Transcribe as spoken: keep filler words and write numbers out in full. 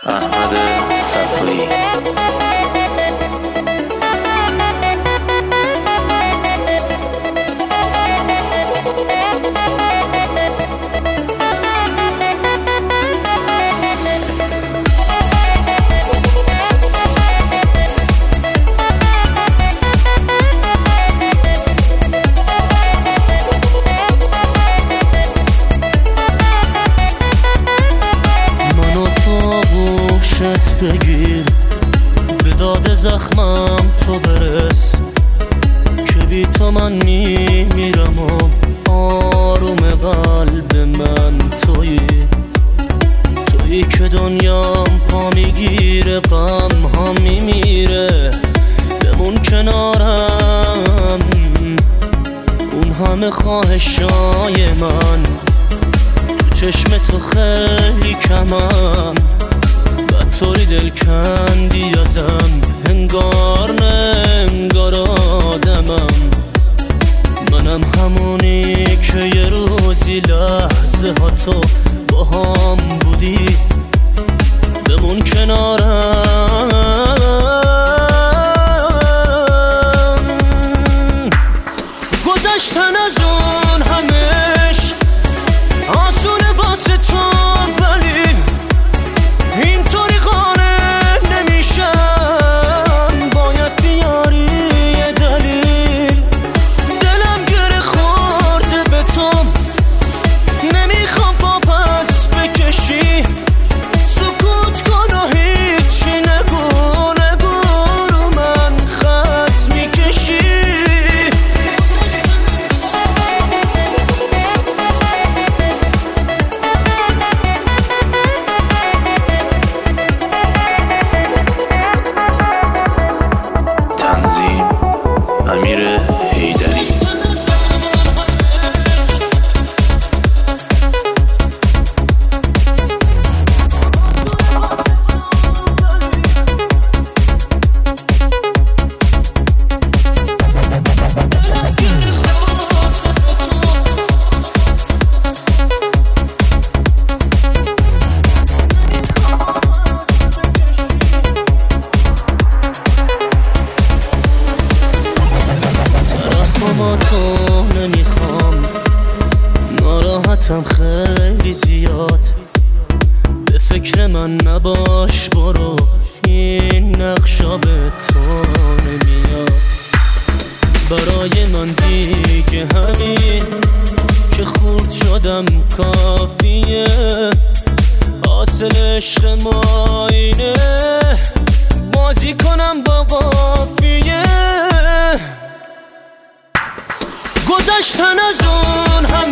احمد صفایی. بگیر به داد زخمم تو برس که بی تو من میمیرم و آروم قلب من تویی تویی که دنیام پا میگیره غم ها میمیره بمون کنارم اون همه خواهشای من تو چشم تو خیلی کمم طوری دل کندی ازم انگار نه انگار آدمم منم همونی که یه روزی لحظه ها تو با هم بودی بمون کنارم گذشتن از اون همش آسونه واسه تو ولی اینطوری قانع نمیشم باید بیاری یه دلیل دلم گره خورده به تو نمیخوام با پس بکشی سکوت کن و هیچی نگو نگو رو من خط میکشی امیر حیدری. با تو نمیخوام ناراحتم خیلی زیاد به فکر من نباش برو این نقشا به تو نمیاد برای من دیگه همین که خورد شدم کافیه حاصل عشق ما اینه بازی کنم با قافیه گذشتن از اون هم